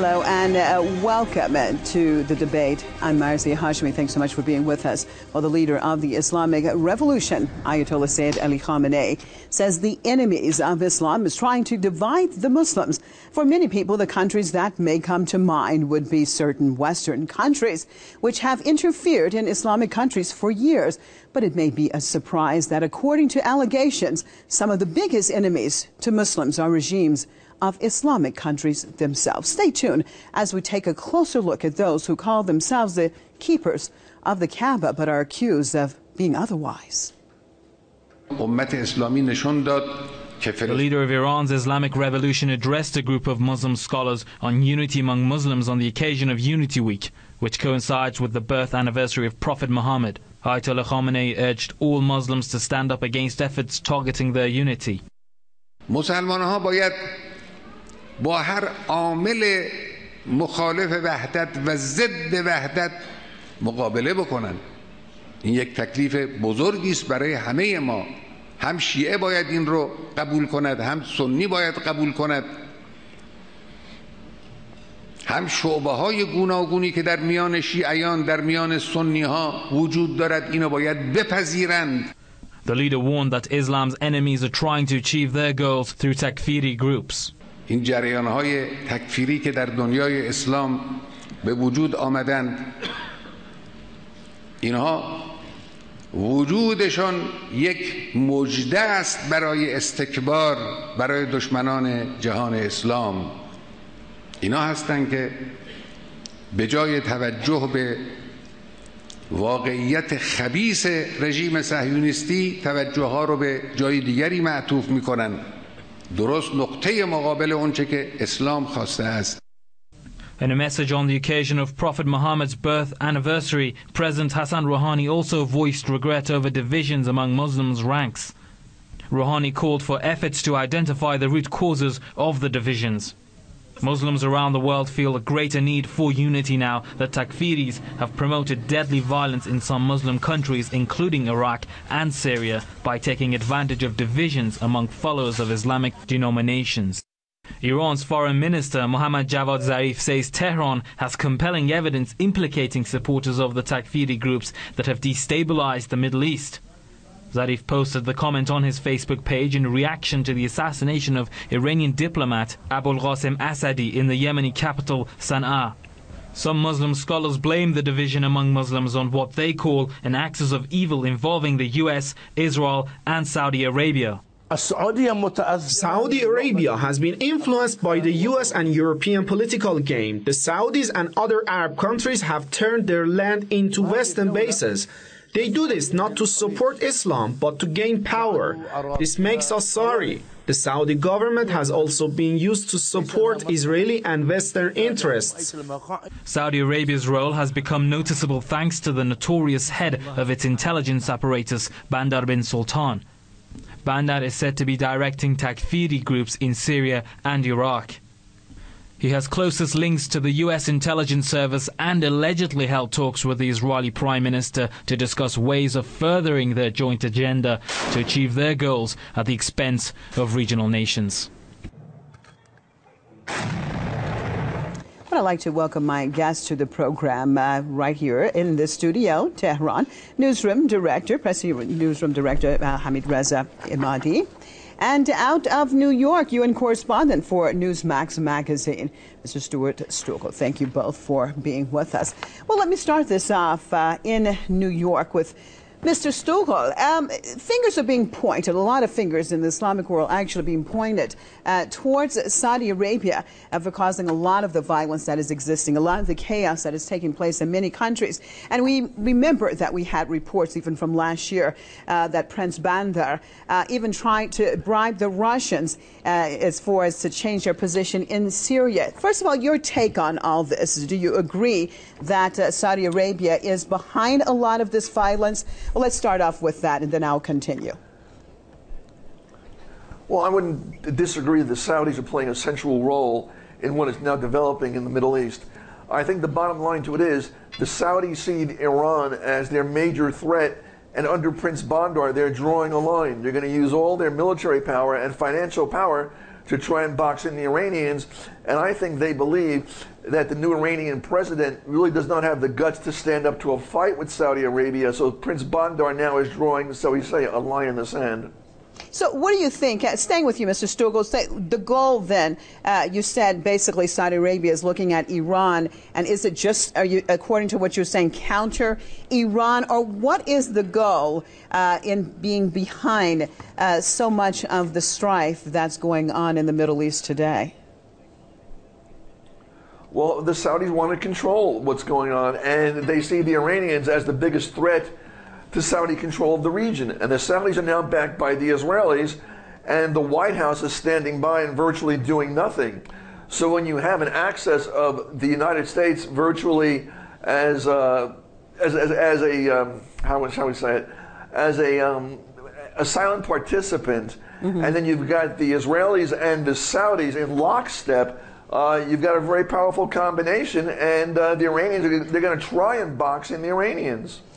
Hello and welcome to the debate. I'm Marzi Hashmi. Thanks so much for being with us. Well, the leader of the Islamic Revolution, Ayatollah Sayyid Ali Khamenei, says the enemies of Islam is trying to divide the Muslims. For many people, the countries that may come to mind would be certain Western countries, which have interfered in Islamic countries for years. But it may be a surprise that, according to allegations, some of the biggest enemies to Muslims are regimes of Islamic countries themselves. Stay tuned as we take a closer look at those who call themselves the keepers of the Kaaba but are accused of being otherwise. The leader of Iran's Islamic Revolution addressed a group of Muslim scholars on unity among Muslims on the occasion of Unity Week, which coincides with the birth anniversary of Prophet Muhammad. Ayatollah Khamenei urged all Muslims to stand up against efforts targeting their unity. با هر عامل مخالف وحدت و ضد وحدت مقابله بکنن. این یک تکلیف بزرگی است برای همه ما. هم شیعه باید این رو قبول کند، هم سنی باید قبول کند، هم شعبه های گوناگونی که در میان شیعیان، در میان سنی ها وجود دارد اینو باید بپذیرند. The leader warned that Islam's enemies are trying to achieve their goals through takfiri groups. این جریان‌های تکفیری که در دنیای اسلام به وجود آمدند، اینها وجودشان یک مژده است برای استکبار برای دشمنان جهان اسلام. اینا هستند که به جای توجه به واقعیت خبیث رژیم صهیونیستی توجه ها رو به جای دیگری معطوف می‌کنند. درست نقطه مقابل اونچه که اسلام خواسته است. In a message on the occasion of Prophet Muhammad's birth anniversary, President Hassan Rouhani also voiced regret over divisions among Muslims' ranks. Rouhani called for efforts to identify the root causes of the divisions. Muslims around the world feel a greater need for unity now that takfiris have promoted deadly violence in some Muslim countries, including Iraq and Syria, by taking advantage of divisions among followers of Islamic denominations. Iran's Foreign Minister Mohammad Javad Zarif says Tehran has compelling evidence implicating supporters of the takfiri groups that have destabilized the Middle East. Zarif posted the comment on his Facebook page in reaction to the assassination of Iranian diplomat Abul Qasim Asadi in the Yemeni capital Sana'a. Some Muslim scholars blame the division among Muslims on what they call an axis of evil involving the US, Israel and Saudi Arabia. Saudi Arabia has been influenced by the US and European political game. The Saudis and other Arab countries have turned their land into Western bases. They do this not to support Islam, but to gain power. This makes us sorry. The Saudi government has also been used to support Israeli and Western interests. Saudi Arabia's role has become noticeable thanks to the notorious head of its intelligence apparatus, Bandar bin Sultan. Bandar is said to be directing takfiri groups in Syria and Iraq. He has closest links to the US intelligence service and allegedly held talks with the Israeli Prime Minister to discuss ways of furthering their joint agenda to achieve their goals at the expense of regional nations. I'd like to welcome my guest to the program right here in the studio, Tehran, Newsroom Director, Press Newsroom Director Hamid Reza Imadi. And out of New York, UN correspondent for Newsmax magazine, Mr. Stuart Strugel. Thank you both for being with us. Well, let me start this off in New York with Mr. Strugel. Fingers are being pointed, a lot of fingers in the Islamic world actually being pointed towards Saudi Arabia for causing a lot of the violence that is existing, a lot of the chaos that is taking place in many countries. And we remember that we had reports even from last year that Prince Bandar even tried to bribe the Russians as far as to change their position in Syria. First of all, your take on all this. Do you agree that Saudi Arabia is behind a lot of this violence? Well, let's start off with that, and then I'll continue. Well, I wouldn't disagree that the Saudis are playing a central role in what is now developing in the Middle East. I think the bottom line to it is the Saudis see Iran as their major threat, and under Prince Bandar, they're drawing a line. They're going to use all their military power and financial power to try and box in the Iranians, and I think they believe that the new Iranian president really does not have the guts to stand up to a fight with Saudi Arabia. So Prince Bandar now is drawing, so we say, a line in the sand. So what do you think, staying with you, Mr. Stugel, the goal then, you said basically Saudi Arabia is looking at Iran, and is it just, are you, according to what you're saying, counter Iran, or what is the goal in being behind so much of the strife that's going on in the Middle East today? Well, the Saudis want to control what's going on, and they see the Iranians as the biggest threat to Saudi control of the region. And the Saudis are now backed by the Israelis, and the White House is standing by and virtually doing nothing. So when you have an access of the United States virtually as a how shall we say it, as a silent participant, and then you've got the Israelis and the Saudis in lockstep, you've got a very powerful combination, and the Iranians, they're going to try and box in the Iranians.